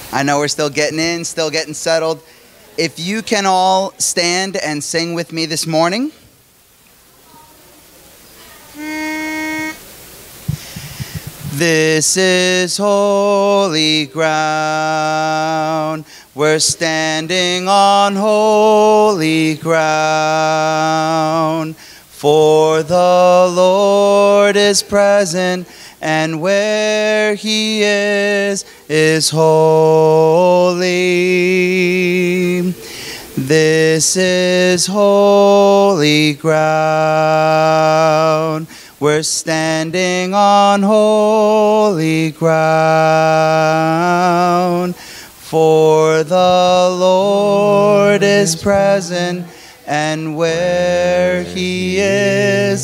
I know we're still getting in, still getting settled. If you can all stand and sing with me this morning. This is holy ground. We're standing on holy ground. For the Lord is present, and where he is holy. This is holy ground. We're standing on holy ground. For the Lord is present, and where he is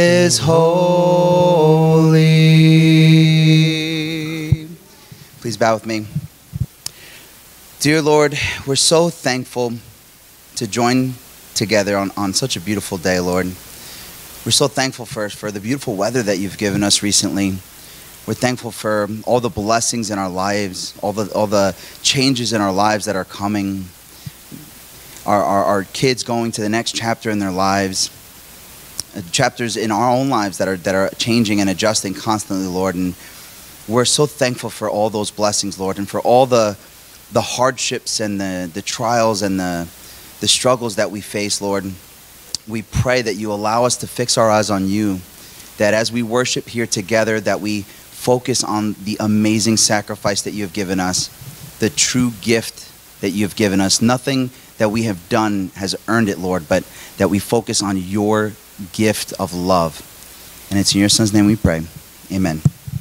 holy. Please bow with me. Dear Lord, we're so thankful to join together on such a beautiful day, Lord. We're so thankful for the beautiful weather that you've given us recently. We're thankful for all the blessings in our lives, all the changes in our lives that are coming. Our kids going to the next chapter in their lives, chapters in our own lives that are changing and adjusting constantly, Lord. And we're so thankful for all those blessings, Lord, and for all the hardships and the trials and the struggles that we face, Lord. We pray that you allow us to fix our eyes on you, that as we worship here together, that we focus on the amazing sacrifice that you have given us, the true gift that you have given us. Nothing that we have done has earned it, Lord, but that we focus on your gift of love. And it's in your Son's name we pray. Amen.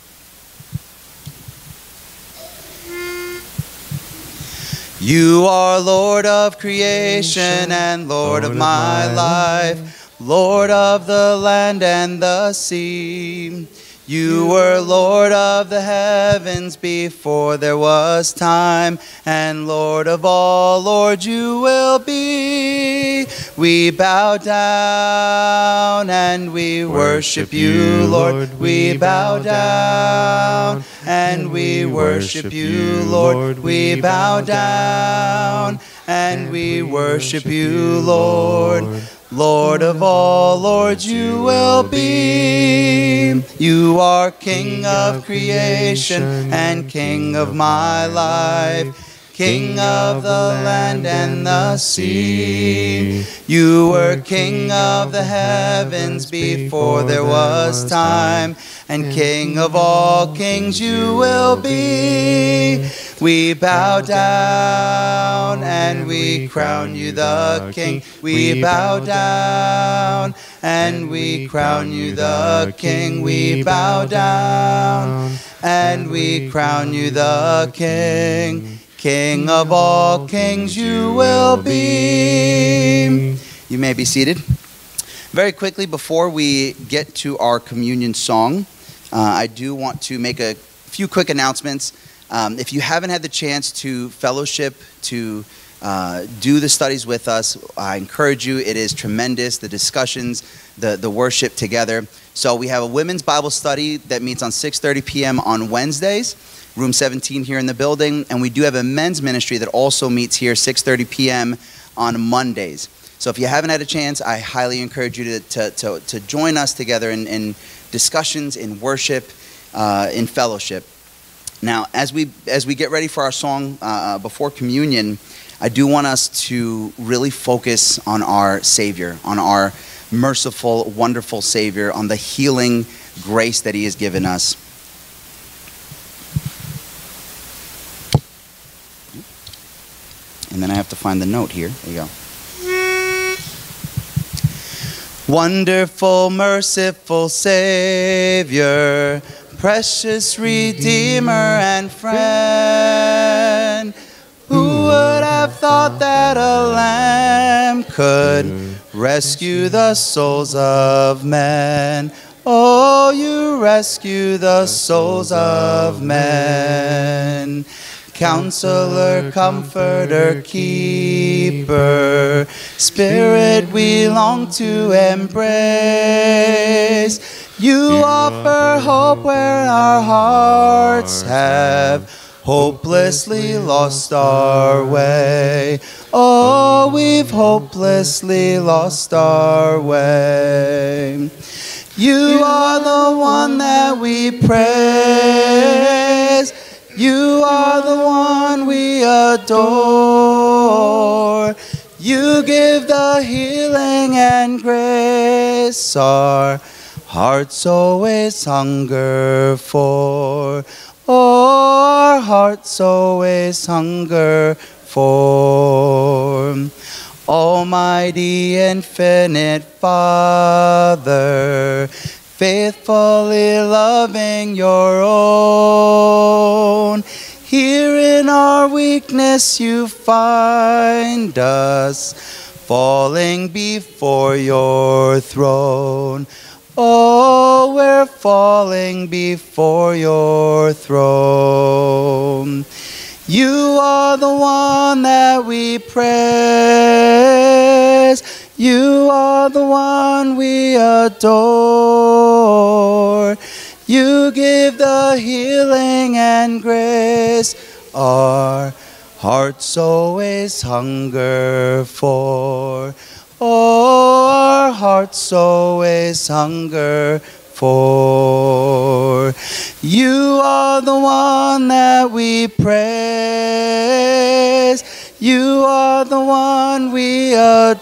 You are Lord of creation and Lord of my life, Lord of the land and the sea. You were Lord of the heavens before there was time, and Lord of all, Lord, you will be. We bow down and we worship you, Lord. We bow down and we worship you, Lord. We bow down and we worship you, Lord. Lord of all, Lord, you will be. You are King of creation and King of my life, King of the land and the sea. You were King of the heavens before there was time, and King of all kings you will be. We bow down and we crown you the King. We bow down and we crown you the King. We bow down and we crown you the King. King of all kings you will be. You may be seated. Very quickly, before we get to our communion song, I do want to make a few quick announcements. If you haven't had the chance to fellowship, to do the studies with us, I encourage you. It is tremendous, the discussions, the worship together. So we have a women's Bible study that meets on 6:30 p.m. on Wednesdays, room 17 here in the building. And we do have a men's ministry that also meets here 6:30 p.m. on Mondays. So if you haven't had a chance, I highly encourage you to join us together in discussions, in worship, in fellowship. Now, as we get ready for our song before communion, I do want us to really focus on our Savior, on our merciful, wonderful Savior, on the healing grace that He has given us. And then I have to find the note here. There you go. Wonderful, merciful Savior, precious Redeemer and friend, who would have thought that a lamb could rescue the souls of men? Oh, you rescue the souls of men. Counselor, Comforter, Keeper, Spirit we long to embrace. You offer hope where our hearts have hopelessly lost our way. Oh, we've hopelessly lost our way. You are the one that we praise. You are the one we adore. You give the healing and grace our hearts always hunger for. Oh, our hearts always hunger for. Almighty infinite Father, faithfully loving your own, here in our weakness you find us, falling before your throne. Oh, we're falling before your throne. You are the one that we praise. You are the one we adore. You give the healing and grace our hearts always hunger for. Oh, our hearts always hunger for. You are the one that we praise. You are the one we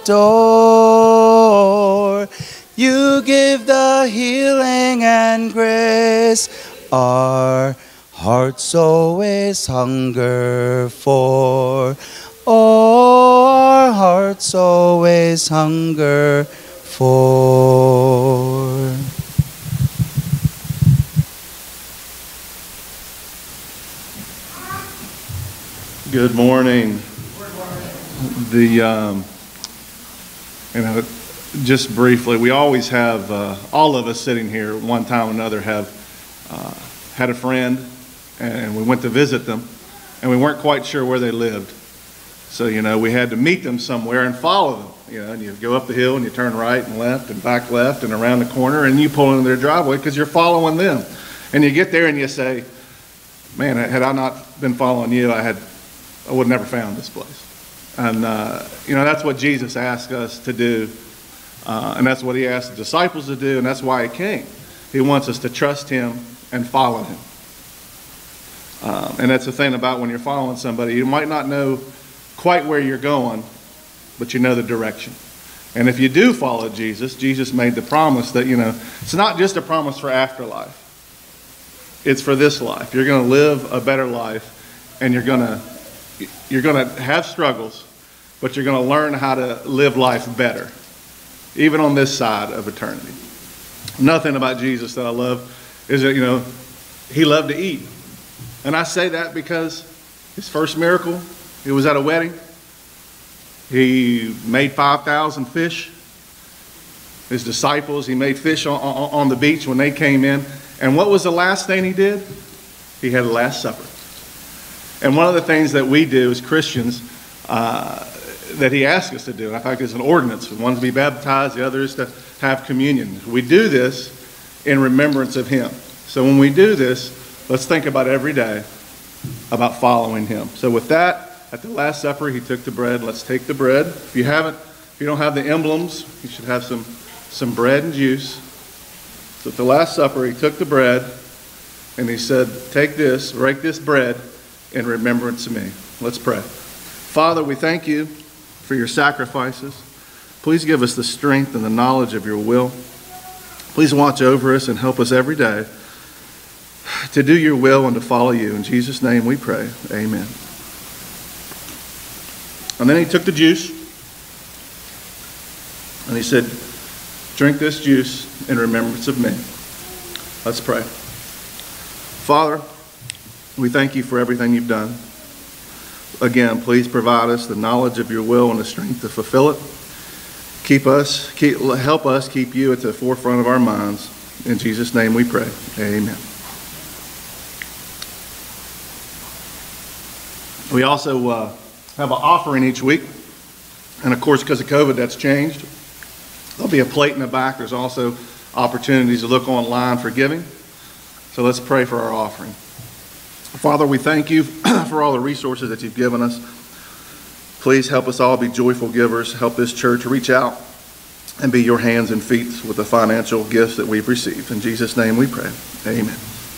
adore. You give the healing and grace our hearts always hunger for. Oh, our hearts always hunger for. Good morning. Just briefly, we always have, all of us sitting here at one time or another have had a friend, and we went to visit them, and we weren't quite sure where they lived. So, we had to meet them somewhere and follow them, and you go up the hill and you turn right and left and back left and around the corner, and you pull into their driveway because you're following them. And you get there and you say, man, had I not been following you, I would have never found this place. And, that's what Jesus asked us to do. And that's what he asked the disciples to do, and that's why he came. He wants us to trust him and follow him. And that's the thing about when you're following somebody. You might not know quite where you're going, but you know the direction. And if you do follow Jesus, Jesus made the promise that, it's not just a promise for afterlife. It's for this life. You're going to live a better life, and you're going to have struggles, but you're going to learn how to live life better, even on this side of eternity. Nothing about Jesus that I love is that, he loved to eat. And I say that because his first miracle, it was at a wedding. He made 5,000 fish. His disciples, he made fish on the beach when they came in. And what was the last thing he did? He had a Last Supper. And one of the things that we do as Christians that he asks us to do, in fact, it's an ordinance. One to be baptized, the other is to have communion. We do this in remembrance of him. So when we do this, let's think about every day about following him. So with that, at the Last Supper, he took the bread. Let's take the bread. If you don't have the emblems, you should have some bread and juice. So at the Last Supper, he took the bread and he said, take this, break this bread in remembrance of me. Let's pray. Father, we thank you for your sacrifices. Please give us the strength and the knowledge of your will. Please watch over us and help us every day to do your will and to follow you. In Jesus' name we pray. Amen. And then he took the juice and he said, drink this juice in remembrance of me. Let's pray. Father, we thank you for everything you've done. Again, please provide us the knowledge of your will and the strength to fulfill it. Help us keep you at the forefront of our minds. In Jesus' name we pray. Amen. We also have an offering each week. And of course, because of COVID, that's changed. There'll be a plate in the back. There's also opportunities to look online for giving. So let's pray for our offering. Father, we thank you for all the resources that you've given us. Please help us all be joyful givers. Help this church reach out and be your hands and feet with the financial gifts that we've received. In Jesus' name we pray. Amen.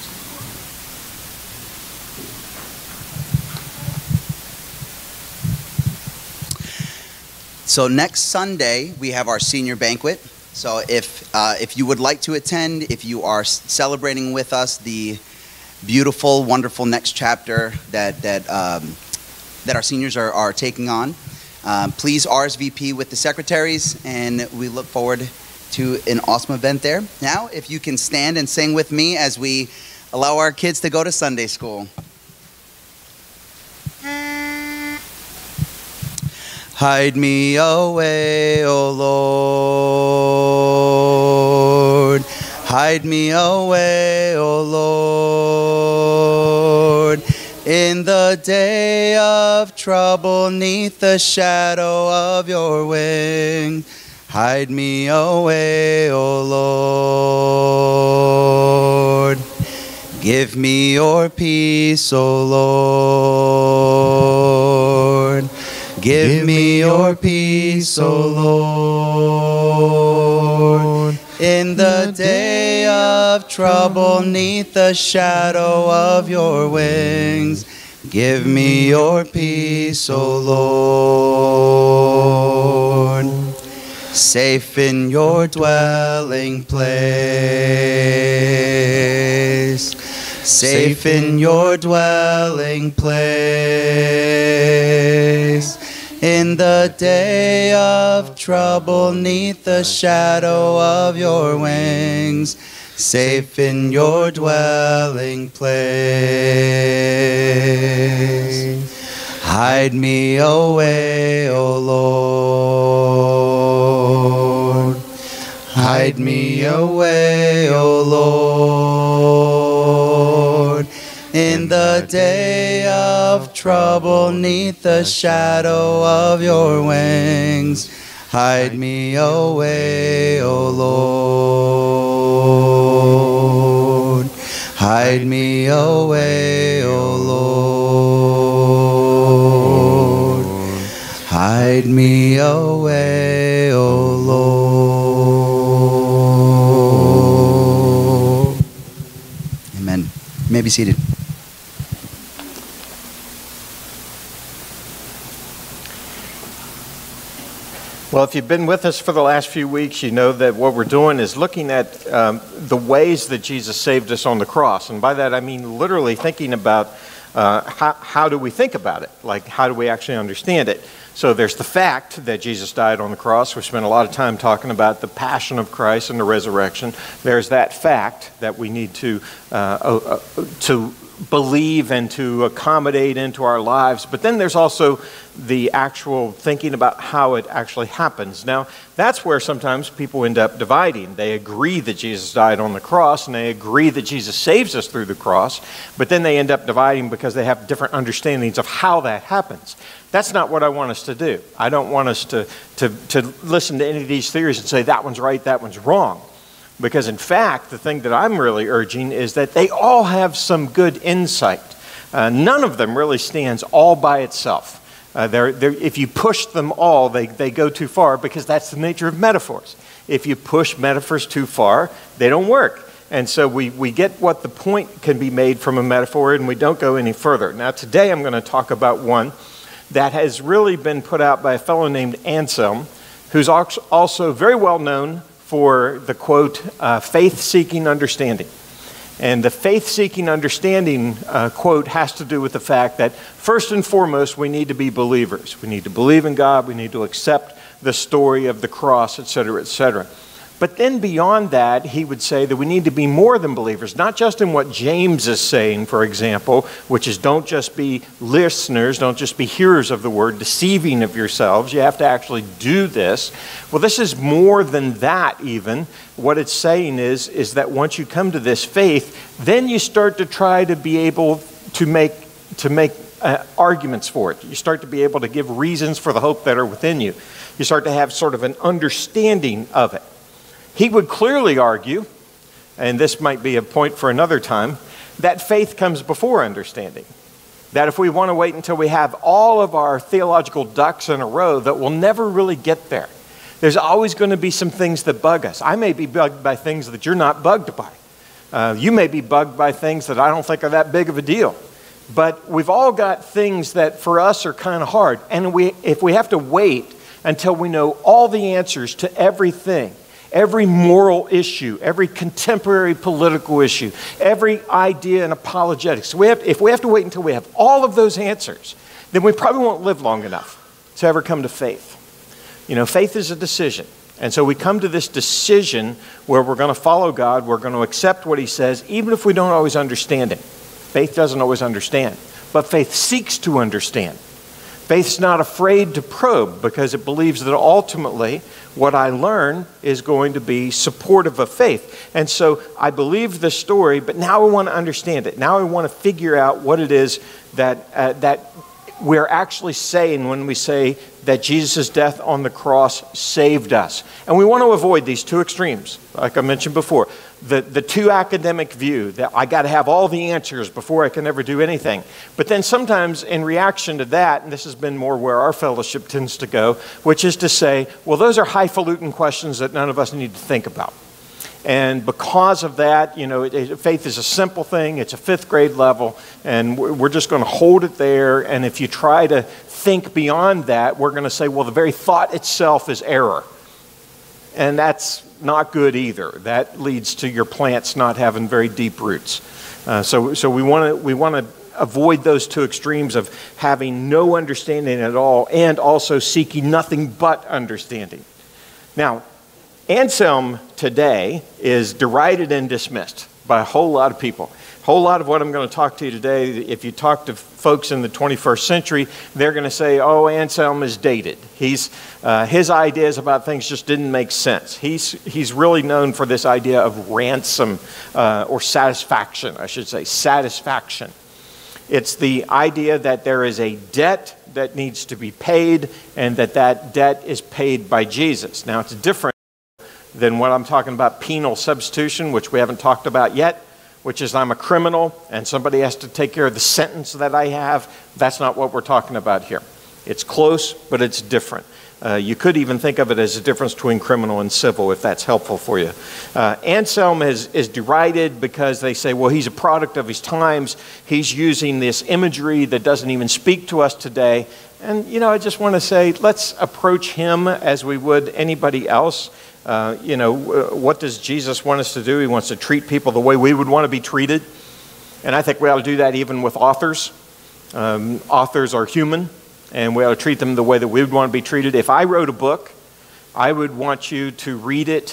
So next Sunday, we have our senior banquet. So if you would like to attend, if you are celebrating with us the beautiful, wonderful next chapter that our seniors are taking on, please RSVP with the secretaries, and we look forward to an awesome event there. Now, if you can stand and sing with me as we allow our kids to go to Sunday school. Hide me away, O Lord. Hide me away, O Lord. In the day of trouble, 'neath the shadow of your wing. Hide me away, O Lord. Give me your peace, O Lord. Give me your peace, O Lord. In the day of trouble, 'neath the shadow of your wings, give me your peace, O Lord. Safe in your dwelling place, safe in your dwelling place. In the day of trouble, 'neath the shadow of your wings, safe in your dwelling place. Hide me away, O Lord. Hide me away, O Lord. In the day of trouble, 'neath the shadow of your wings, hide me away, O Lord. Hide me away, O Lord. Hide me away, O Lord. Amen. You may be seated. Well, if you've been with us for the last few weeks, you know that what we're doing is looking at the ways that Jesus saved us on the cross. And by that, I mean literally thinking about how do we think about it? Like, how do we actually understand it? So there's the fact that Jesus died on the cross. We spent a lot of time talking about the passion of Christ and the resurrection. There's that fact that we need to believe and to accommodate into our lives. But then there's also the actual thinking about how it actually happens. Now, that's where sometimes people end up dividing. They agree that Jesus died on the cross, and they agree that Jesus saves us through the cross, but then they end up dividing because they have different understandings of how that happens. That's not what I want us to do. I don't want us to listen to any of these theories and say that one's right, that one's wrong. Because in fact, the thing that I'm really urging is that they all have some good insight. None of them really stands all by itself. If you push them all, they go too far, because that's the nature of metaphors. If you push metaphors too far, they don't work. And so we get what the point can be made from a metaphor, and we don't go any further. Now today I'm going to talk about one that has really been put out by a fellow named Anselm, who's also very well known for the quote, faith-seeking understanding. And the faith-seeking understanding quote has to do with the fact that first and foremost, we need to be believers. We need to believe in God. We need to accept the story of the cross, etc., etc. But then beyond that, he would say that we need to be more than believers, not just in what James is saying, for example, which is don't just be listeners, don't just be hearers of the word, deceiving of yourselves. You have to actually do this. Well, this is more than that even. What it's saying is that once you come to this faith, then you start to try to be able to make arguments for it. You start to be able to give reasons for the hope that are within you. You start to have sort of an understanding of it. He would clearly argue, and this might be a point for another time, that faith comes before understanding. That if we want to wait until we have all of our theological ducks in a row, that we'll never really get there. There's always going to be some things that bug us. I may be bugged by things that you're not bugged by. You may be bugged by things that I don't think are that big of a deal. But we've all got things that for us are kind of hard. And if we have to wait until we know all the answers to everything, every moral issue, every contemporary political issue, every idea in apologetics, if we have to wait until we have all of those answers, then we probably won't live long enough to ever come to faith. You know, faith is a decision. And so we come to this decision where we're going to follow God, we're going to accept what he says, even if we don't always understand him. Faith doesn't always understand, but faith seeks to understand. Faith's not afraid to probe because it believes that ultimately what I learn is going to be supportive of faith. And so I believe the story, but now I want to understand it. Now I want to figure out what it is that we're actually saying when we say that Jesus' death on the cross saved us. And we want to avoid these two extremes, like I mentioned before. The too academic view that I got to have all the answers before I can ever do anything. But then sometimes in reaction to that, and this has been more where our fellowship tends to go, which is to say, well, those are highfalutin questions that none of us need to think about. And because of that, you know, faith is a simple thing. It's a 5th grade level, and we're just going to hold it there. And if you try to think beyond that, we're going to say, well, the very thought itself is error. And that's not good either. That leads to your plants not having very deep roots. So we want to avoid those two extremes of having no understanding at all and also seeking nothing but understanding. Now, Anselm today is derided and dismissed by a whole lot of people. A whole lot of what I'm going to talk to you today, if you talk to folks in the 21st century, they're going to say, oh, Anselm is dated. His ideas about things just didn't make sense. He's really known for this idea of ransom or satisfaction, I should say, satisfaction. It's the idea that there is a debt that needs to be paid and that debt is paid by Jesus. Now, it's different than what I'm talking about penal substitution, which we haven't talked about yet, which is I'm a criminal and somebody has to take care of the sentence that I have. That's not what we're talking about here. It's close, but it's different. You could even think of it as a difference between criminal and civil, if that's helpful for you. Anselm is derided because they say, well, he's a product of his times. He's using this imagery that doesn't even speak to us today. And, you know, I just want to say, let's approach him as we would anybody else. What does Jesus want us to do? He wants to treat people the way we would want to be treated. And I think we ought to do that even with authors. Authors are human, and we ought to treat them the way that we would want to be treated. If I wrote a book, I would want you to read it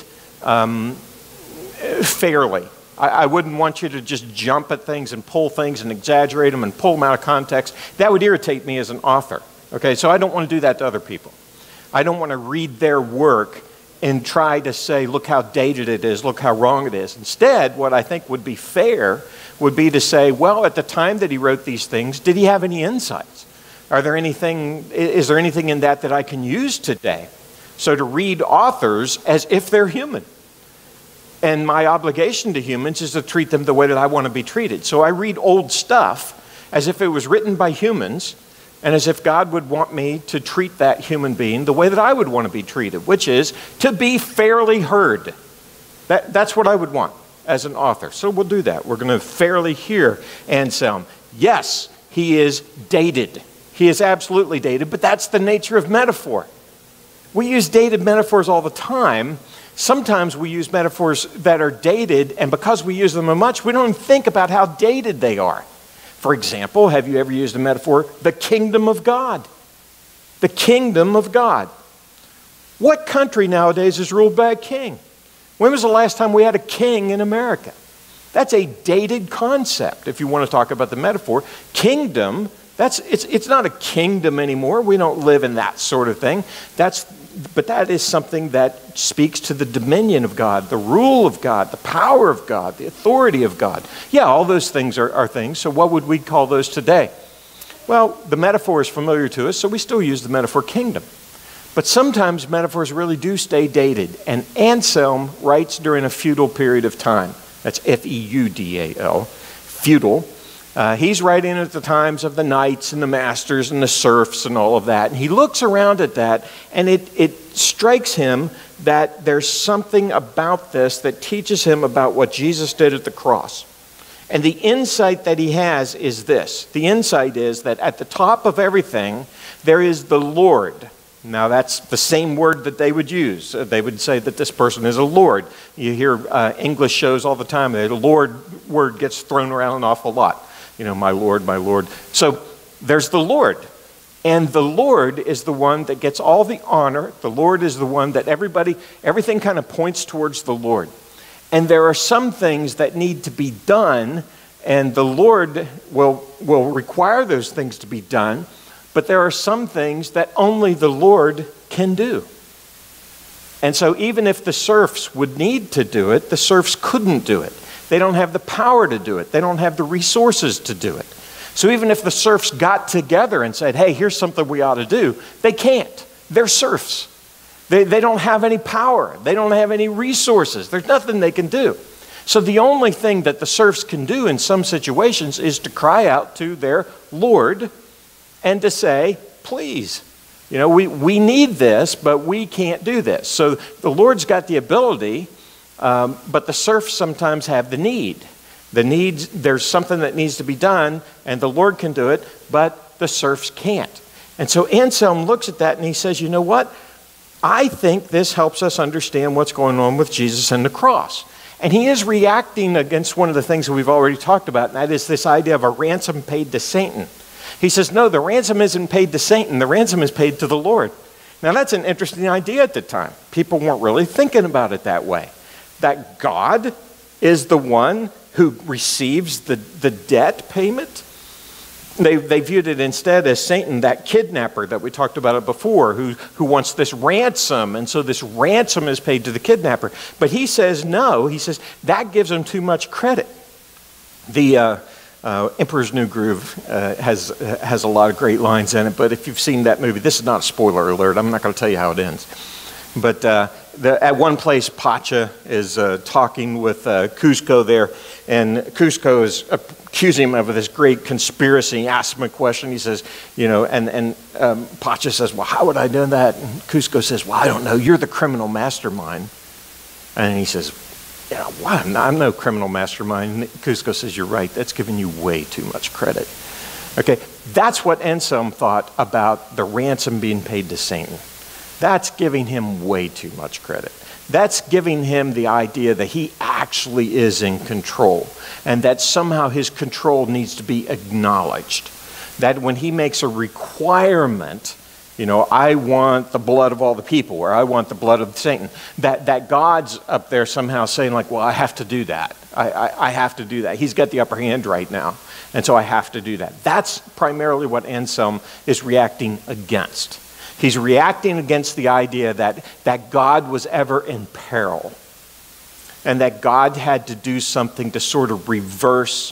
fairly. I wouldn't want you to just jump at things and pull things and exaggerate them and pull them out of context. That would irritate me as an author. Okay, so I don't want to do that to other people. I don't want to read their work and try to say, look how dated it is, look how wrong it is. Instead, what I think would be fair would be to say, well, at the time that he wrote these things, did he have any insights? Is there anything in that I can use today? So to read authors as if they're human. And my obligation to humans is to treat them the way that I want to be treated. So I read old stuff as if it was written by humans, and as if God would want me to treat that human being the way that I would want to be treated, which is to be fairly heard. That's what I would want as an author. So we'll do that. We're going to fairly hear Anselm. Yes, he is dated. He is absolutely dated, but that's the nature of metaphor. We use dated metaphors all the time. Sometimes we use metaphors that are dated, and because we use them a much, we don't even think about how dated they are. For example, have you ever used a metaphor? The kingdom of God. The kingdom of God. What country nowadays is ruled by a king? When was the last time we had a king in America? That's a dated concept, if you want to talk about the metaphor. Kingdom, it's not a kingdom anymore. We don't live in that sort of thing. But that is something that speaks to the dominion of God, the rule of God, the power of God, the authority of God. Yeah, all those things are things. So what would we call those today? Well, the metaphor is familiar to us, so we still use the metaphor kingdom. But sometimes metaphors really do stay dated. And Anselm writes during a feudal period of time. That's F-E-U-D-A-L. feudal. He's writing at the times of the knights and the masters and the serfs and all of that. And he looks around at that, and it strikes him that there's something about this that teaches him about what Jesus did at the cross. And the insight that he has is this. The insight is that at the top of everything, there is the Lord. Now, that's the same word that they would use. They would say that this person is a Lord. You hear English shows all the time. The Lord word gets thrown around an awful lot. You know, my Lord, my Lord. So there's the Lord. And the Lord is the one that gets all the honor. The Lord is the one that everything kind of points towards the Lord. And there are some things that need to be done, and the Lord will require those things to be done. But there are some things that only the Lord can do. And so even if the serfs would need to do it, the serfs couldn't do it. They don't have the power to do it. They don't have the resources to do it. So even if the serfs got together and said, hey, here's something we ought to do, they can't. They're serfs. They don't have any power. They don't have any resources. There's nothing they can do. So the only thing that the serfs can do in some situations is to cry out to their Lord and to say, please, you know, we need this, but we can't do this. So the Lord's got the ability, but the serfs sometimes have the need. There's something that needs to be done, and the Lord can do it, but the serfs can't. And so Anselm looks at that and he says, you know what? I think this helps us understand what's going on with Jesus and the cross. And he is reacting against one of the things that we've already talked about, and that is this idea of a ransom paid to Satan. He says, no, the ransom isn't paid to Satan. The ransom is paid to the Lord. Now, that's an interesting idea at the time. People weren't really thinking about it that way. That God is the one who receives the debt payment. They viewed it instead as Satan, that kidnapper that we talked about it before, who wants this ransom, and so this ransom is paid to the kidnapper. But he says no. He says that gives him too much credit. The Emperor's New Groove has a lot of great lines in it, but if you've seen that movie, this is not a spoiler alert. I'm not going to tell you how it ends. But at one place, Pacha is talking with Cusco there, and Cusco is accusing him of this great conspiracy. He asks him a question. He says, you know, and Pacha says, well, how would I do that? And Cusco says, well, I don't know. You're the criminal mastermind. And he says, yeah, what? I'm no criminal mastermind. Cusco says, you're right. That's giving you way too much credit. Okay, that's what Anselm thought about the ransom being paid to Satan. That's giving him way too much credit. That's giving him the idea that he actually is in control, and that somehow his control needs to be acknowledged. That when he makes a requirement, you know, I want the blood of all the people, or I want the blood of Satan, that God's up there somehow saying like, well, I have to do that. I have to do that. He's got the upper hand right now, and so I have to do that. That's primarily what Anselm is reacting against. He's reacting against the idea that God was ever in peril, and that God had to do something to sort of reverse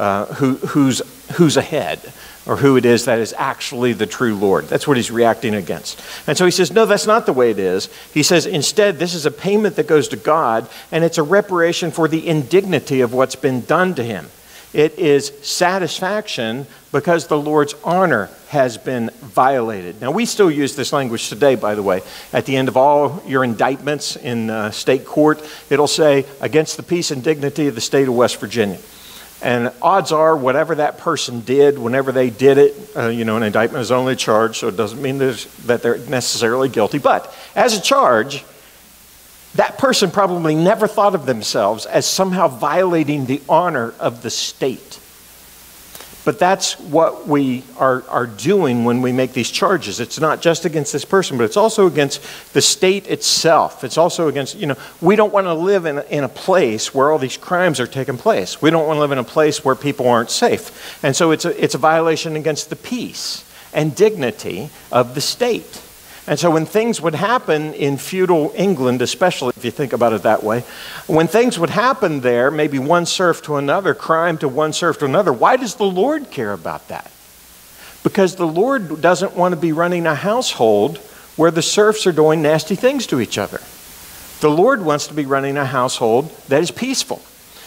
who's ahead, or who it is that is actually the true Lord. That's what he's reacting against. And so he says, no, that's not the way it is. He says, instead, this is a payment that goes to God, and it's a reparation for the indignity of what's been done to him. It is satisfaction because the Lord's honor has been violated. Now, we still use this language today, by the way. At the end of all your indictments in state court, it'll say, against the peace and dignity of the state of West Virginia. And odds are, whatever that person did, whenever they did it, an indictment is only a charge, so it doesn't mean that they're necessarily guilty. But as a charge, that person probably never thought of themselves as somehow violating the honor of the state. But that's what we are doing when we make these charges. It's not just against this person, but it's also against the state itself. It's also against, we don't want to live in a place where all these crimes are taking place. We don't want to live in a place where people aren't safe. And so it's a violation against the peace and dignity of the state. And so when things would happen in feudal England, especially if you think about it that way, when things would happen there, maybe one serf to another, crime to one serf to another, why does the Lord care about that? Because the Lord doesn't want to be running a household where the serfs are doing nasty things to each other. The Lord wants to be running a household that is peaceful.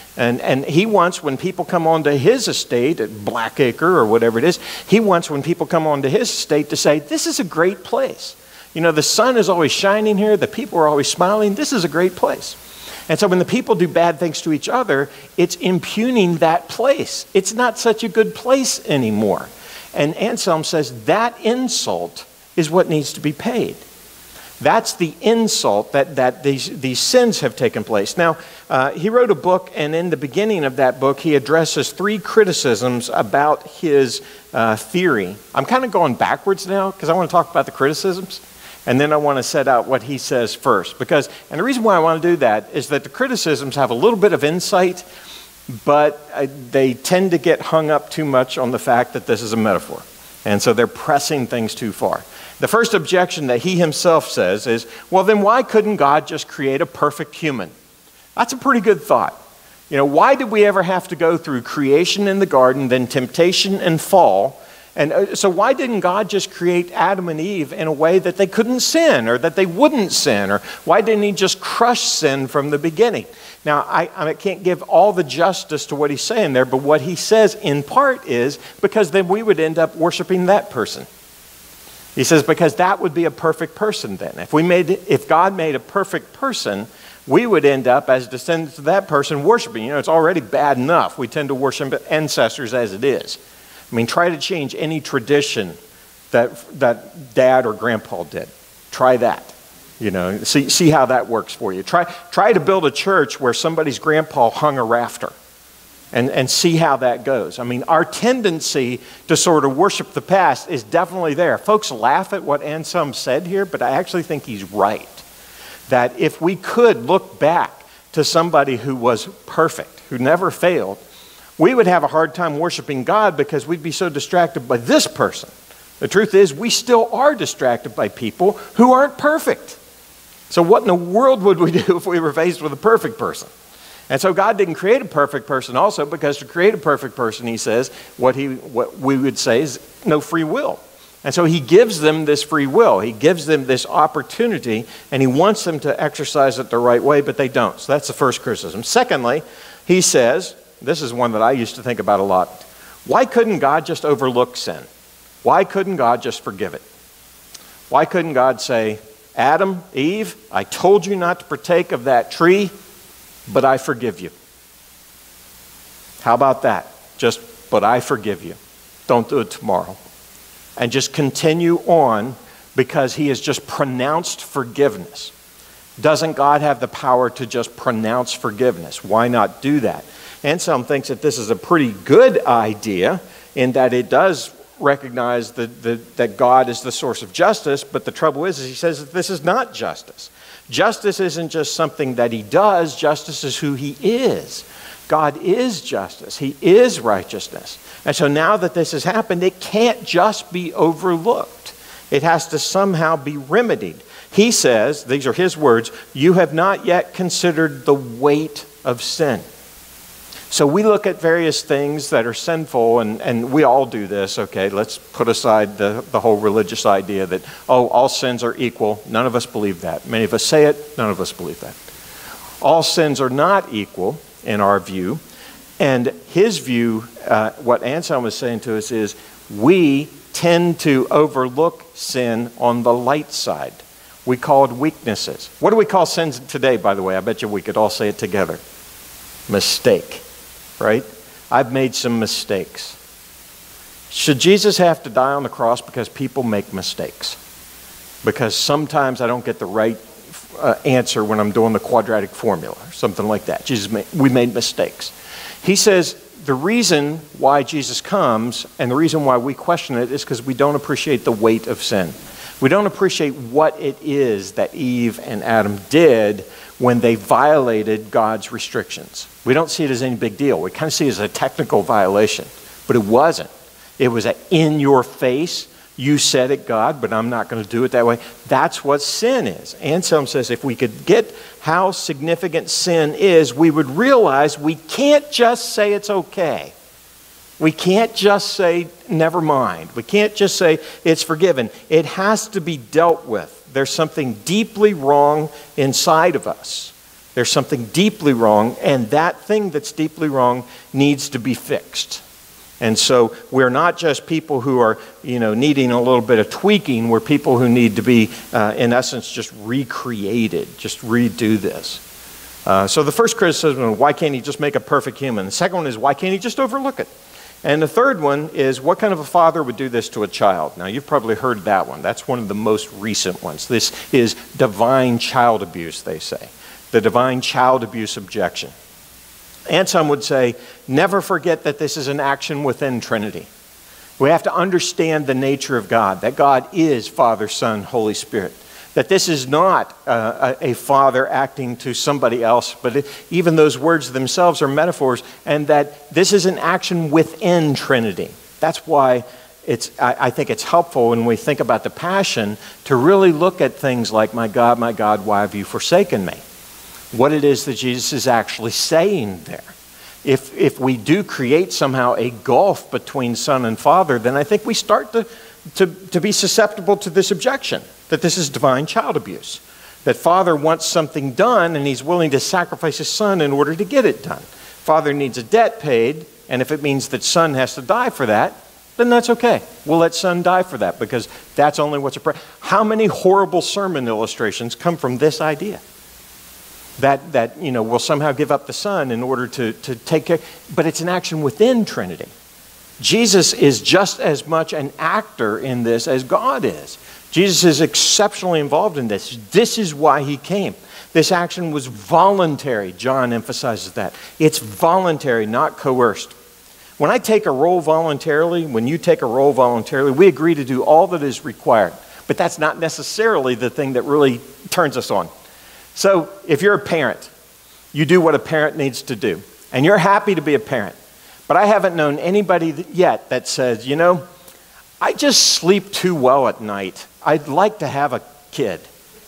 And he wants, when people come onto his estate at Blackacre or whatever it is, he wants when people come onto his estate to say, this is a great place. You know, the sun is always shining here. The people are always smiling. This is a great place. And so when the people do bad things to each other, it's impugning that place. It's not such a good place anymore. And Anselm says that insult is what needs to be paid. That's the insult that these sins have taken place. Now, he wrote a book, and in the beginning of that book, he addresses 3 criticisms about his theory. I'm kind of going backwards now because I want to talk about the criticisms, and then I want to set out what he says first. And the reason why I want to do that is that the criticisms have a little bit of insight, but they tend to get hung up too much on the fact that this is a metaphor. And so they're pressing things too far. The first objection that he himself says is, well, then why couldn't God just create a perfect human? That's a pretty good thought. You know, why did we ever have to go through creation in the garden, then temptation and fall? And so why didn't God just create Adam and Eve in a way that they couldn't sin or that they wouldn't sin? Or why didn't he just crush sin from the beginning? Now, I can't give all the justice to what he's saying there, but what he says in part is because then we would end up worshiping that person. He says because that would be a perfect person then. If God made a perfect person, we would end up as descendants of that person worshiping. You know, it's already bad enough. We tend to worship ancestors as it is. I mean, try to change any tradition that dad or grandpa did. Try that. You know, see how that works for you. Try to build a church where somebody's grandpa hung a rafter and see how that goes. I mean, our tendency to sort of worship the past is definitely there. Folks laugh at what Anselm said here, but I actually think he's right. That if we could look back to somebody who was perfect, who never failed, we would have a hard time worshiping God because we'd be so distracted by this person. The truth is, we still are distracted by people who aren't perfect. So what in the world would we do if we were faced with a perfect person? And so God didn't create a perfect person also because to create a perfect person, he says, what we would say is no free will. And so he gives them this free will. He gives them this opportunity, and he wants them to exercise it the right way, but they don't. So that's the first criticism. Secondly, he says, this is one that I used to think about a lot. Why couldn't God just overlook sin? Why couldn't God just forgive it? Why couldn't God say, Adam, Eve, I told you not to partake of that tree, but I forgive you. How about that? But I forgive you. Don't do it tomorrow. And just continue on because he has just pronounced forgiveness. Doesn't God have the power to just pronounce forgiveness? Why not do that? Anselm thinks that this is a pretty good idea in that it does recognize that God is the source of justice, but the trouble is he says that this is not justice. Justice isn't just something that he does, justice is who he is. God is justice. He is righteousness. And so now that this has happened, it can't just be overlooked. It has to somehow be remedied. He says, these are his words, you have not yet considered the weight of sin. So we look at various things that are sinful, and we all do this, okay? Let's put aside the whole religious idea that, all sins are equal. None of us believe that. Many of us say it, none of us believe that. All sins are not equal in our view. And his view, what Anselm was saying to us is, we tend to overlook sin on the light side. We call it weaknesses. What do we call sins today, by the way? I bet you we could all say it together. Mistake. Right? I've made some mistakes. Should Jesus have to die on the cross because people make mistakes? Because sometimes I don't get the right answer when I'm doing the quadratic formula or something like that. We made mistakes. He says the reason why Jesus comes and the reason why we question it is because we don't appreciate the weight of sin. We don't appreciate what it is that Eve and Adam did when they violated God's restrictions. We don't see it as any big deal. We kind of see it as a technical violation, but it wasn't. It was in your face. You said it, God, but I'm not going to do it that way. That's what sin is. Anselm says if we could get how significant sin is, we would realize we can't just say it's okay. We can't just say, never mind. We can't just say it's forgiven. It has to be dealt with. There's something deeply wrong inside of us There's something deeply wrong, and that thing that's deeply wrong needs to be fixed. And so we're not just people who are, needing a little bit of tweaking. We're people who need to be, in essence, just recreated, just redo this. So the first criticism is, why can't he just make a perfect human? The second one is, why can't he just overlook it? And the third one is, what kind of a father would do this to a child? Now, you've probably heard that one. That's one of the most recent ones. This is divine child abuse, they say. The divine child abuse objection. And some would say, never forget that this is an action within Trinity. We have to understand the nature of God, that God is Father, Son, Holy Spirit. That this is not a father acting to somebody else, but even those words themselves are metaphors, and that this is an action within Trinity. That's why I think it's helpful when we think about the Passion to really look at things like, my God, why have you forsaken me? What it is that Jesus is actually saying there. If we do create somehow a gulf between Son and Father, then I think we start to be susceptible to this objection, that this is divine child abuse. That Father wants something done and he's willing to sacrifice his Son in order to get it done. Father needs a debt paid, and if it means that Son has to die for that, then that's okay. We'll let Son die for that because that's only what's appropriate. How many horrible sermon illustrations come from this idea? That we'll somehow give up the Son in order to take care. But it's an action within Trinity. Jesus is just as much an actor in this as God is. Jesus is exceptionally involved in this. This is why he came. This action was voluntary. John emphasizes that. It's voluntary, not coerced. When I take a role voluntarily, when you take a role voluntarily, we agree to do all that is required. But that's not necessarily the thing that really turns us on. So if you're a parent, you do what a parent needs to do. And you're happy to be a parent. But I haven't known anybody yet that says, I just sleep too well at night. I'd like to have a kid.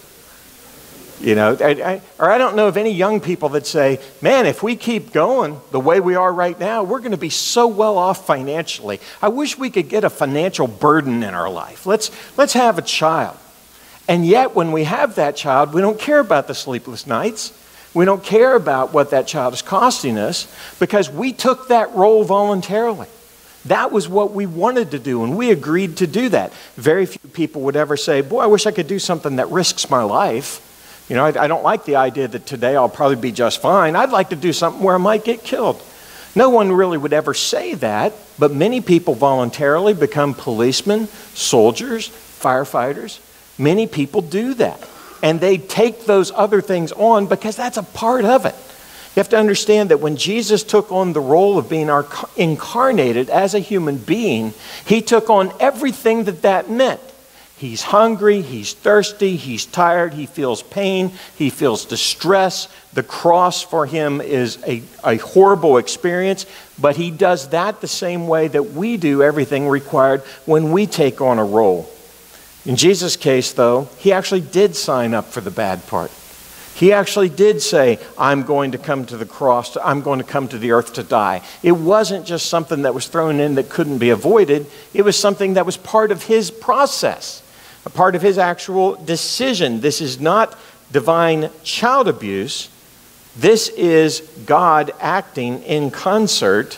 Or I don't know of any young people that say, man, if we keep going the way we are right now, we're going to be so well off financially. I wish we could get a financial burden in our life. Let's have a child. And yet when we have that child, we don't care about the sleepless nights. We don't care about what that child is costing us because we took that role voluntarily. That was what we wanted to do, and we agreed to do that. Very few people would ever say, boy, I wish I could do something that risks my life. I don't like the idea that today I'll probably be just fine. I'd like to do something where I might get killed. No one really would ever say that, but many people voluntarily become policemen, soldiers, firefighters. Many people do that. And they take those other things on because that's a part of it. You have to understand that when Jesus took on the role of being incarnated as a human being, he took on everything that meant. He's hungry, he's thirsty, he's tired, he feels pain, he feels distress. The cross for him is a horrible experience, but he does that the same way that we do everything required when we take on a role. In Jesus' case, though, he actually did sign up for the bad part. He actually did say, I'm going to come to the cross, I'm going to come to the earth to die. It wasn't just something that was thrown in that couldn't be avoided. It was something that was part of his process, a part of his actual decision. This is not divine child abuse. This is God acting in concert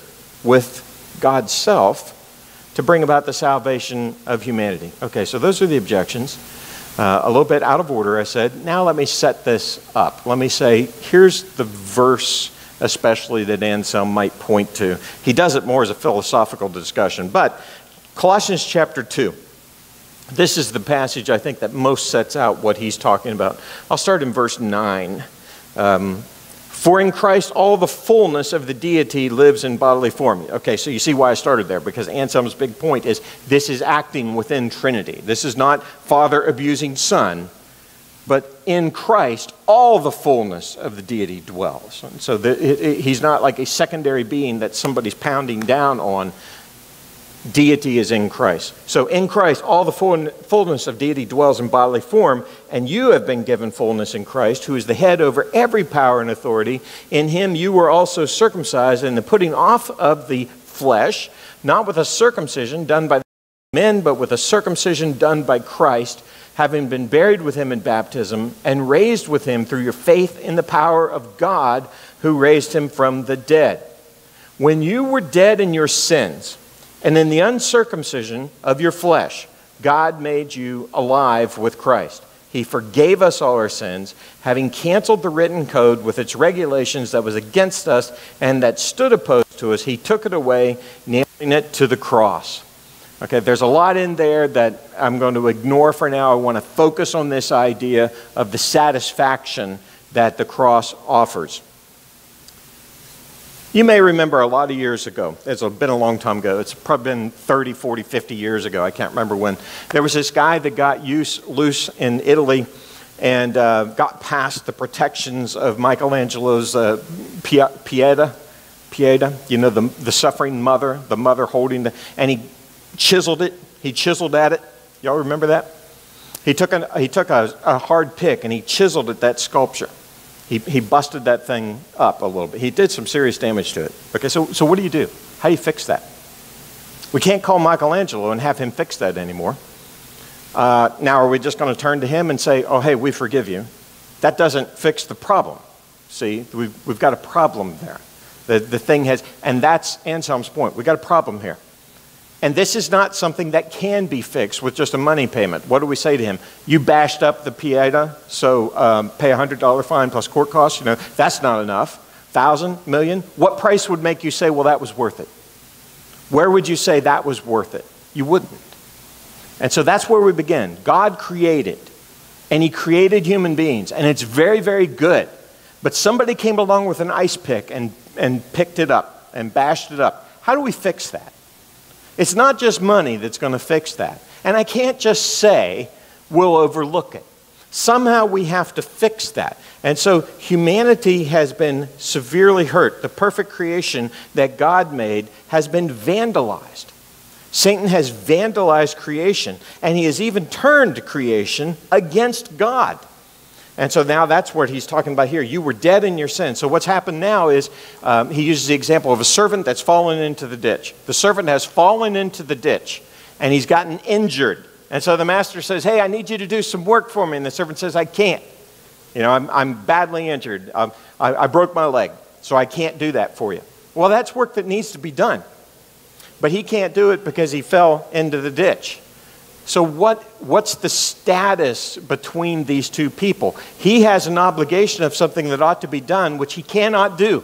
with God's self to bring about the salvation of humanity. Okay, so those are the objections. A little bit out of order, I said. Now let me set this up. Let me say, here's the verse especially that Anselm might point to. He does it more as a philosophical discussion. But Colossians chapter 2. This is the passage I think that most sets out what he's talking about. I'll start in verse 9. For in Christ all the fullness of the deity lives in bodily form. Okay, so you see why I started there, because Anselm's big point is this is acting within Trinity. This is not Father abusing Son, but in Christ all the fullness of the deity dwells. And so he's not like a secondary being that somebody's pounding down on. Deity is in Christ. So in Christ, all the fullness of deity dwells in bodily form, and you have been given fullness in Christ, who is the head over every power and authority. In him you were also circumcised in the putting off of the flesh, not with a circumcision done by men, but with a circumcision done by Christ, having been buried with him in baptism and raised with him through your faith in the power of God who raised him from the dead. When you were dead in your sins and in the uncircumcision of your flesh, God made you alive with Christ. He forgave us all our sins, having canceled the written code with its regulations that was against us and that stood opposed to us. He took it away, nailing it to the cross. Okay, there's a lot in there that I'm going to ignore for now. I want to focus on this idea of the satisfaction that the cross offers. You may remember a lot of years ago, it's been a long time ago, it's probably been 30, 40, 50 years ago, I can't remember when, there was this guy that got loose in Italy and got past the protections of Michelangelo's Pieta, you know, the suffering mother, the mother holding and he chiseled it, he chiseled at it. Y'all remember that? He took a hard pick and he chiseled at that sculpture. He busted that thing up a little bit. He did some serious damage to it. Okay, so what do you do? How do you fix that? We can't call Michelangelo and have him fix that anymore. Now, are we just going to turn to him and say, oh, hey, we forgive you? That doesn't fix the problem. See, we've got a problem there. The thing has, and that's Anselm's point. We've got a problem here. And this is not something that can be fixed with just a money payment. What do we say to him? You bashed up the Pieta, so pay a $100 fine plus court costs. You know, that's not enough. 1,000, million? What price would make you say, well, that was worth it? Where would you say that was worth it? You wouldn't. And so that's where we begin. God created, and he created human beings, and it's very, very good. But somebody came along with an ice pick and picked it up and bashed it up. How do we fix that? It's not just money that's going to fix that. And I can't just say we'll overlook it. Somehow we have to fix that. And so humanity has been severely hurt. The perfect creation that God made has been vandalized. Satan has vandalized creation, and he has even turned creation against God. And so now that's what he's talking about here. You were dead in your sin. So what's happened now is he uses the example of a servant that's fallen into the ditch. The servant has fallen into the ditch, and he's gotten injured. And so the master says, hey, I need you to do some work for me. And the servant says, I can't. You know, I'm badly injured. I broke my leg, so I can't do that for you. Well, that's work that needs to be done. But he can't do it because he fell into the ditch. So what's the status between these two people? He has an obligation of something that ought to be done, which he cannot do,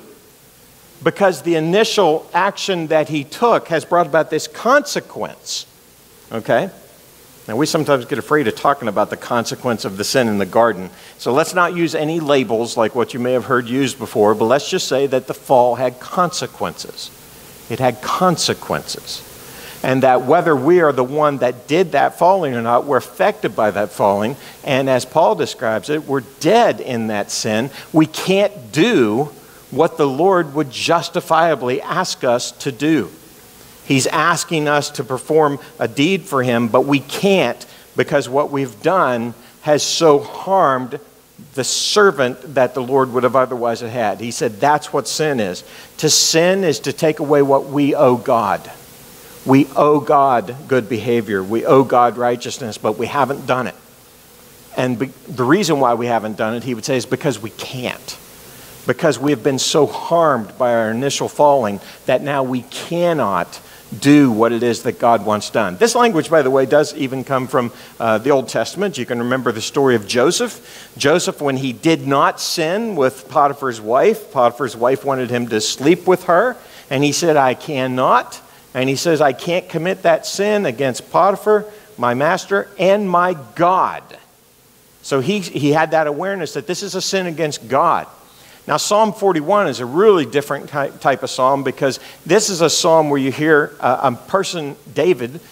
because the initial action that he took has brought about this consequence. Okay? Now, we sometimes get afraid of talking about the consequence of the sin in the garden. So let's not use any labels like what you may have heard used before, but let's just say that the fall had consequences. It had consequences. And that whether we are the one that did that falling or not, we're affected by that falling. And as Paul describes it, we're dead in that sin. We can't do what the Lord would justifiably ask us to do. He's asking us to perform a deed for him, but we can't because what we've done has so harmed the servant that the Lord would have otherwise had. He said that's what sin is. To sin is to take away what we owe God. We owe God good behavior. We owe God righteousness, but we haven't done it. And the reason why we haven't done it, he would say, is because we can't. Because we have been so harmed by our initial falling that now we cannot do what it is that God wants done. This language, by the way, does even come from the Old Testament. You can remember the story of Joseph. Joseph, when he did not sin with Potiphar's wife wanted him to sleep with her, and he said, I cannot. And he says, I can't commit that sin against Potiphar, my master, and my God. So he had that awareness that this is a sin against God. Now, Psalm 41 is a really different type of psalm because this is a psalm where you hear a person, David,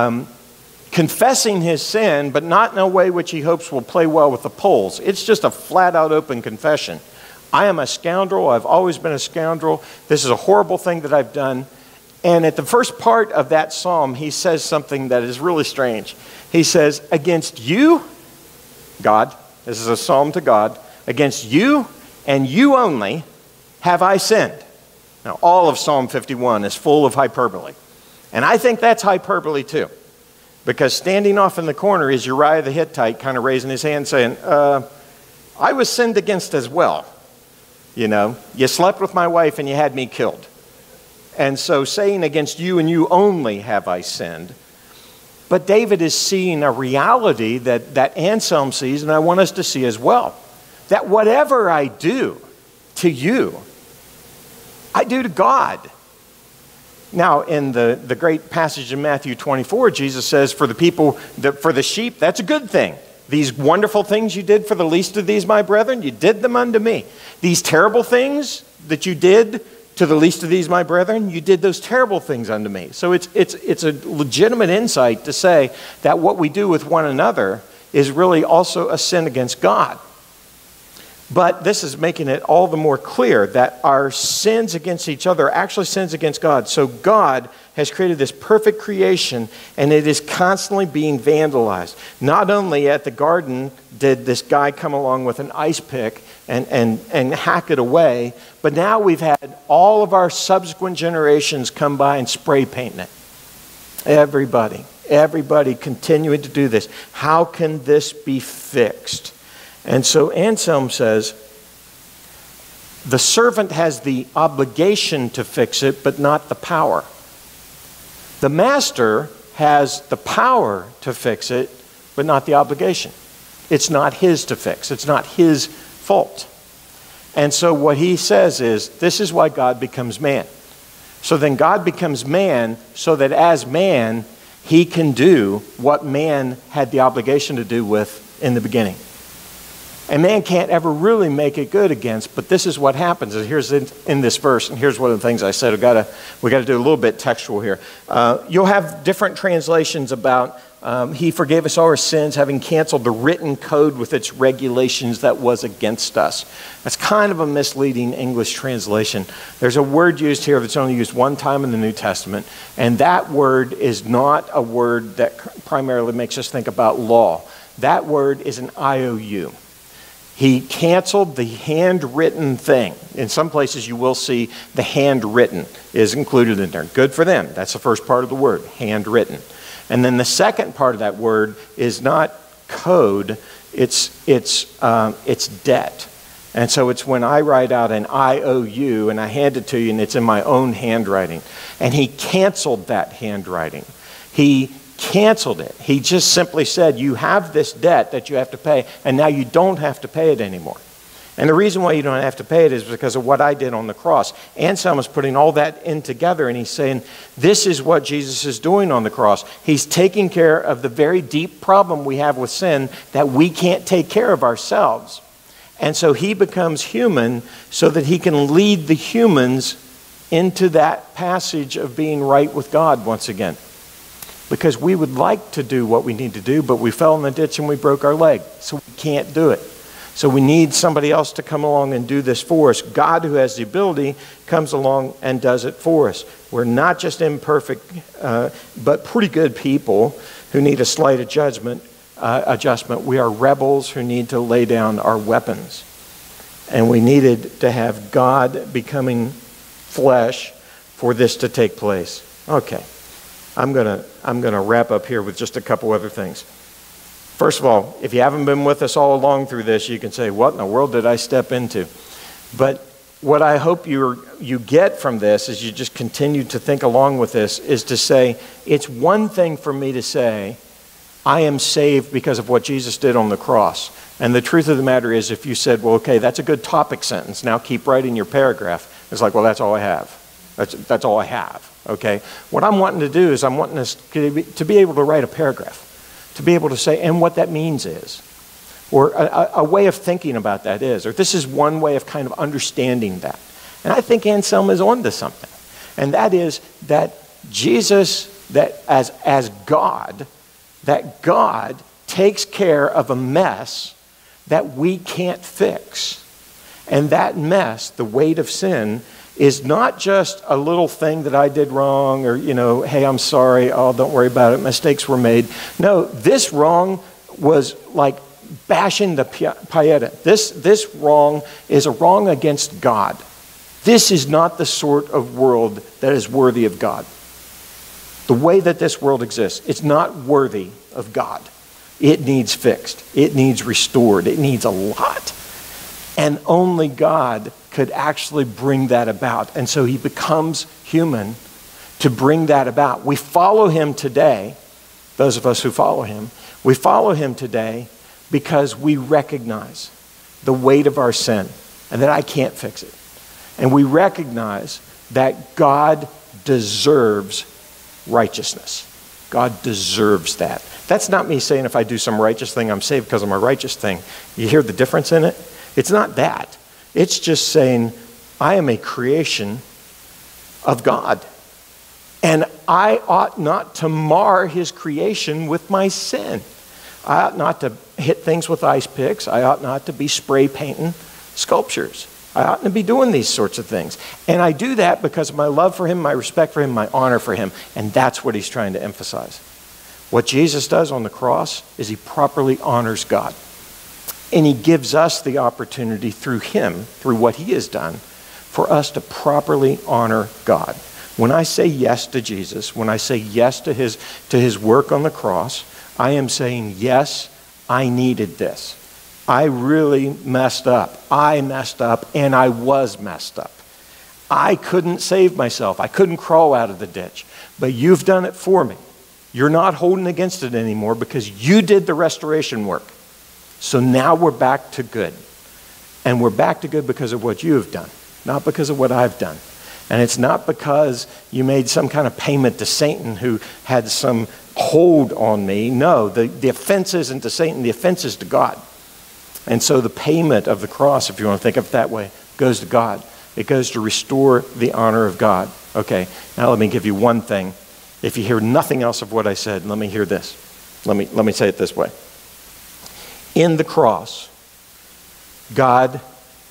confessing his sin, but not in a way which he hopes will play well with the polls. It's just a flat-out open confession. I am a scoundrel. I've always been a scoundrel. This is a horrible thing that I've done. And at the first part of that psalm, he says something that is really strange. He says, against you, God, this is a psalm to God, against you and you only have I sinned. Now, all of Psalm 51 is full of hyperbole. And I think that's hyperbole too. Because standing off in the corner is Uriah the Hittite kind of raising his hand saying, I was sinned against as well. You know, you slept with my wife and you had me killed. And so saying against you and you only have I sinned. But David is seeing a reality that Anselm sees, and I want us to see as well. That whatever I do to you, I do to God. Now, in the great passage in Matthew 24, Jesus says, for the sheep, that's a good thing. These wonderful things you did for the least of these, my brethren, you did them unto me. These terrible things that you did to the least of these, my brethren, you did those terrible things unto me. So it's a legitimate insight to say that what we do with one another is really also a sin against God. But this is making it all the more clear that our sins against each other are actually sins against God. So God has created this perfect creation, and it is constantly being vandalized. Not only at the garden did this guy come along with an ice pick and hack it away, but now we've had all of our subsequent generations come by and spray paint it. Everybody continuing to do this. How can this be fixed? And so Anselm says, the servant has the obligation to fix it, but not the power. The master has the power to fix it, but not the obligation. It's not his to fix. It's not his fault. And so what he says is, this is why God becomes man. So then God becomes man so that as man, he can do what man had the obligation to do with in the beginning. And man can't ever really make it good against, but this is what happens. Here's in this verse, and here's one of the things I said. We got to do a little bit textual here. You'll have different translations about he forgave us all our sins, having canceled the written code with its regulations that was against us. That's kind of a misleading English translation. There's a word used here that's only used one time in the New Testament, and that word is not a word that primarily makes us think about law. That word is an IOU. He canceled the handwritten thing. In some places you will see the handwritten is included in there. Good for them. That's the first part of the word, handwritten. And then the second part of that word is not code, it's debt. And so it's when I write out an IOU and I hand it to you and it's in my own handwriting. And he canceled that handwriting. He canceled it. He just simply said, you have this debt that you have to pay, and now you don't have to pay it anymore. And the reason why you don't have to pay it is because of what I did on the cross. Anselm is putting all that in together, and he's saying, this is what Jesus is doing on the cross. He's taking care of the very deep problem we have with sin that we can't take care of ourselves. And so he becomes human so that he can lead the humans into that passage of being right with God once again. Because we would like to do what we need to do, but we fell in the ditch and we broke our leg, so we can't do it. So we need somebody else to come along and do this for us. God, who has the ability, comes along and does it for us. We're not just imperfect, but pretty good people who need a slight adjustment. We are rebels who need to lay down our weapons. And we needed to have God becoming flesh for this to take place. Okay. I'm gonna wrap up here with just a couple other things. First of all, if you haven't been with us all along through this, you can say, what in the world did I step into? But what I hope you get from this, as you just continue to think along with this, is to say, it's one thing for me to say, I am saved because of what Jesus did on the cross. And the truth of the matter is, if you said, well, okay, that's a good topic sentence, now keep writing your paragraph, it's like, well, that's all I have. That's all I have. Okay? What I'm wanting to do is I'm wanting us to be able to write a paragraph, to be able to say, and what that means is, or a way of thinking about that is, or this is one way of kind of understanding that. And I think Anselm is on to something. And that is that Jesus, that as God, that God takes care of a mess that we can't fix. And that mess, the weight of sin, is not just a little thing that I did wrong or, hey, I'm sorry, oh, don't worry about it, mistakes were made. No, this wrong was like bashing the Pieta. This wrong is a wrong against God. This is not the sort of world that is worthy of God. The way that this world exists, it's not worthy of God. It needs fixed. It needs restored. It needs a lot. And only God could actually bring that about. And so he becomes human to bring that about. We follow him today, those of us who follow him, we follow him today because we recognize the weight of our sin and that I can't fix it. And we recognize that God deserves righteousness. God deserves that. That's not me saying if I do some righteous thing, I'm saved because of my righteous thing. You hear the difference in it? It's not that. It's just saying I am a creation of God. And I ought not to mar his creation with my sin. I ought not to hit things with ice picks. I ought not to be spray painting sculptures. I oughtn't to be doing these sorts of things. And I do that because of my love for him, my respect for him, my honor for him. And that's what he's trying to emphasize. What Jesus does on the cross is he properly honors God. And he gives us the opportunity through him, through what he has done, for us to properly honor God. When I say yes to Jesus, when I say yes to his work on the cross, I am saying, yes, I needed this. I really messed up. I messed up, and I was messed up. I couldn't save myself. I couldn't crawl out of the ditch. But you've done it for me. You're not holding against it anymore because you did the restoration work. So now we're back to good. And we're back to good because of what you have done, not because of what I've done. And it's not because you made some kind of payment to Satan who had some hold on me. No, the offense isn't to Satan, the offense is to God. And so the payment of the cross, if you want to think of it that way, goes to God. It goes to restore the honor of God. Okay, now let me give you one thing. If you hear nothing else of what I said, let me hear this. Let me say it this way. In the cross, God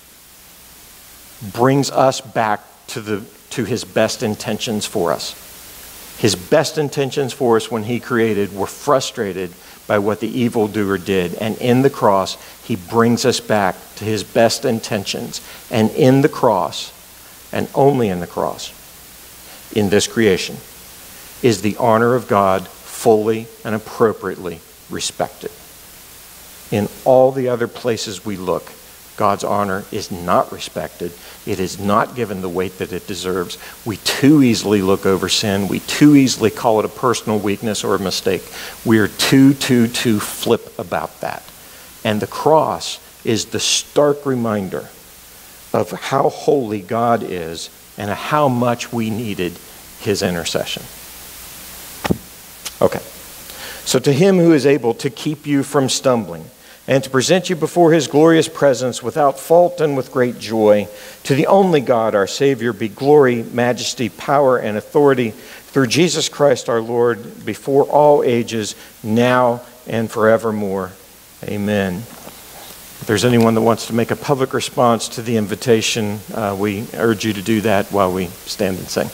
brings us back to his best intentions for us. His best intentions for us when he created were frustrated by what the evildoer did. And in the cross, he brings us back to his best intentions. And in the cross, and only in the cross, in this creation, is the honor of God fully and appropriately respected. In all the other places we look, God's honor is not respected. It is not given the weight that it deserves. We too easily look over sin. We too easily call it a personal weakness or a mistake. We are too flip about that. And the cross is the stark reminder of how holy God is and how much we needed his intercession. Okay. So to him who is able to keep you from stumbling, and to present you before his glorious presence without fault and with great joy, to the only God, our Savior, be glory, majesty, power, and authority through Jesus Christ our Lord, before all ages, now and forevermore. Amen. If there's anyone that wants to make a public response to the invitation, we urge you to do that while we stand and sing.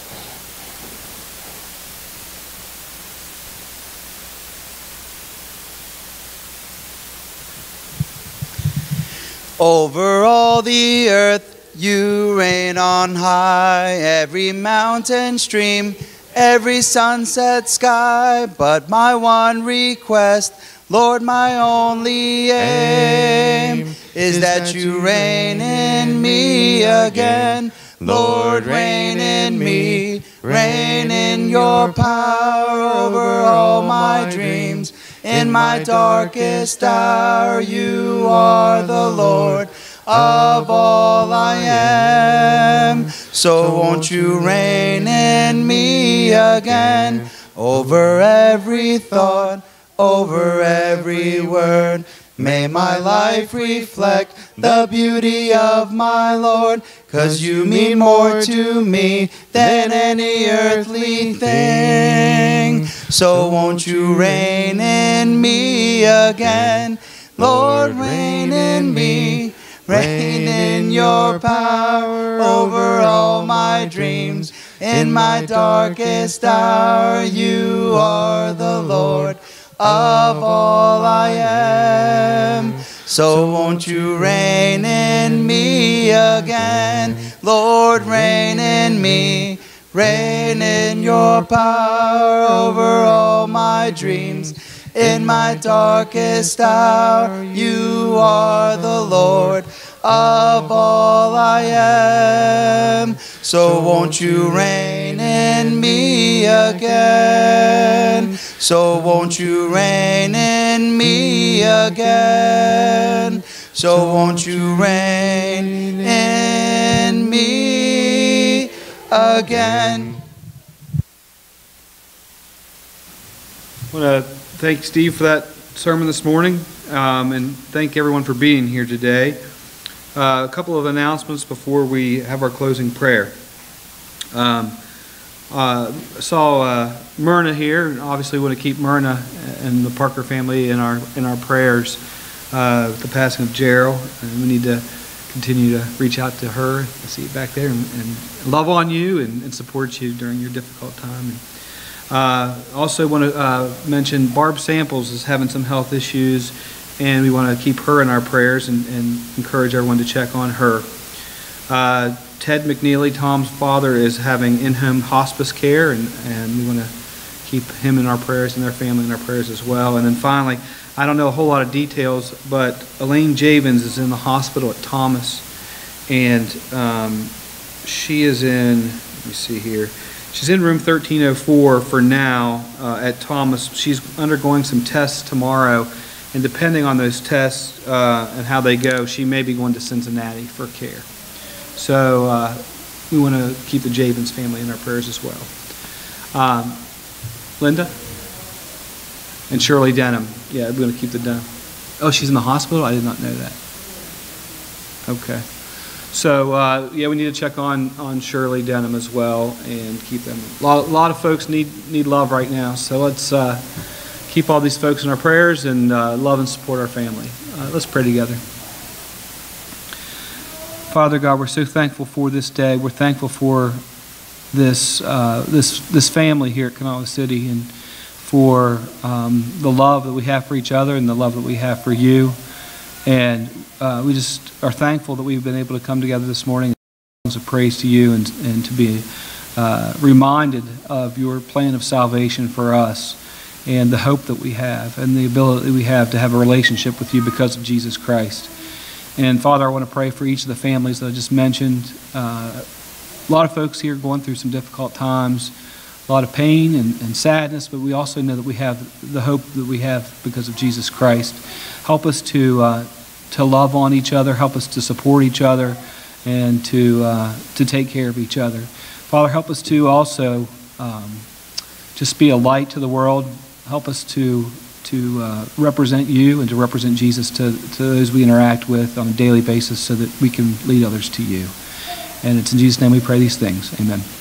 Over all the earth you reign on high, every mountain stream, every sunset sky. But my one request, Lord, my only aim, is that you reign in me again. Lord, reign in me, reign in your power over all my dreams. In my darkest hour, you are the Lord of all I am. So won't you reign in me again, over every thought, over every word. May my life reflect the beauty of my Lord, 'cause you mean more to me than any earthly thing. So won't you reign in me again? Lord, reign in me, reign in your power over all my dreams. In my darkest hour, you are the Lord of all I am. So won't you reign in me again? Lord, reign in me, Reign in your power over all my dreams. In my darkest hour, you are the Lord of all I am. So won't you reign in me again? So won't you reign in me again? So won't you reign in me again? I want to thank Steve for that sermon this morning, and thank everyone for being here today. A couple of announcements before we have our closing prayer. I saw Myrna here, and obviously want to keep Myrna and the Parker family in our prayers with the passing of Gerald, and we need to continue to reach out to her. I see you back there, and love on you and support you during your difficult time. Also want to mention Barb Samples is having some health issues, and we want to keep her in our prayers and encourage everyone to check on her. Ted McNeely, Tom's father, is having in-home hospice care, and we want to keep him in our prayers and their family in our prayers as well. And then finally, I don't know a whole lot of details, but Elaine Javins is in the hospital at Thomas, and she is in, let me see here, she's in room 1304 for now at Thomas. She's undergoing some tests tomorrow, and depending on those tests and how they go, she may be going to Cincinnati for care. So we want to keep the Javins family in our prayers as well. Linda? And Shirley Denham. Yeah, we're going to keep the Denham. Oh, she's in the hospital? I did not know that. Okay. So, yeah, we need to check on Shirley Denham as well and keep them. A lot of folks need love right now. So let's keep all these folks in our prayers and love and support our family. Let's pray together. Father God, we're so thankful for this day. We're thankful for this family here at Kanawha City, and for the love that we have for each other and the love that we have for you. And we just are thankful that we've been able to come together this morning and songs of praise to you and to be reminded of your plan of salvation for us and the hope that we have and the ability we have to have a relationship with you because of Jesus Christ. And Father, I want to pray for each of the families that I just mentioned. A lot of folks here going through some difficult times, a lot of pain and sadness, but we also know that we have the hope that we have because of Jesus Christ. Help us to love on each other, help us to support each other, and to take care of each other. Father, help us to also just be a light to the world. Help us to represent you and to represent Jesus to those we interact with on a daily basis so that we can lead others to you. And it's in Jesus' name we pray these things. Amen.